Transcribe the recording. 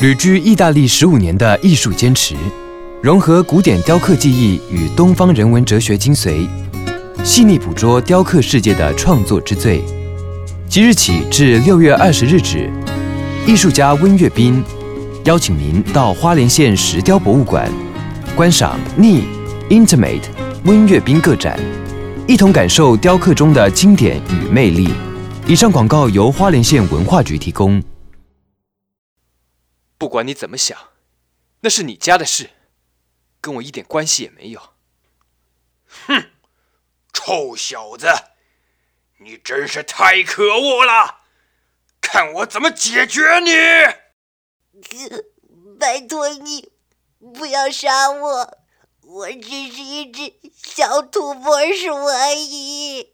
旅居意大利15年的艺术坚持，融合古典雕刻技艺与东方人文哲学精髓，细腻捕捉雕刻世界的创作之最。即日起至6月20日止，艺术家温岳斌邀请您到花莲县石雕博物馆观赏Intimate 温岳斌个展，一同感受雕刻中的经典与魅力。以上广告由花莲县文化局提供。 不管你怎么想，那是你家的事，跟我一点关系也没有。 哼，臭小子，你真是太可恶了！看我怎么解决你！ 拜托你，不要杀我，我只是一只小土拨鼠而已。